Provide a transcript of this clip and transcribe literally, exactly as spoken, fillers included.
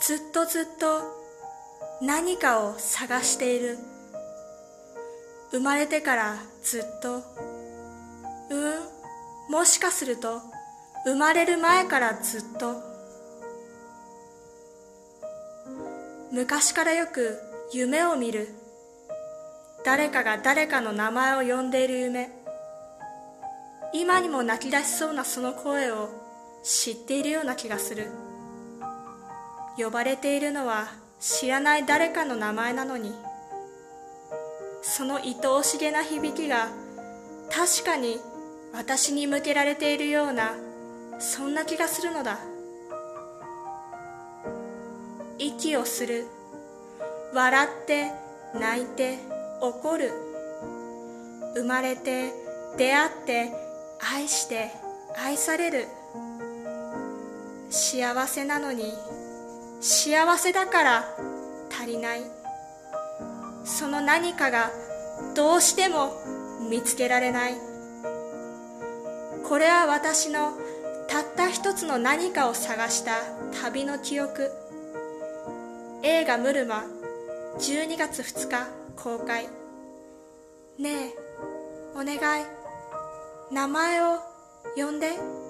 ずっとずっと何かを探している。生まれてからずっと、うん、もしかすると生まれる前からずっと。昔からよく夢を見る。誰かが誰かの名前を呼んでいる夢。今にも泣き出しそうなその声を知っているような気がする。呼ばれているのは知らない誰かの名前なのに、その愛おしげな響きが確かに私に向けられているような、そんな気がするのだ。息をする。笑って泣いて怒る。生まれて出会って愛して愛される。幸せなのに幸せだから足りない。その何かがどうしても見つけられない。これは私のたった一つの何かを探した旅の記憶。映画ムルマ、じゅうにがつふつか公開。ねえ、お願い、名前を呼んで。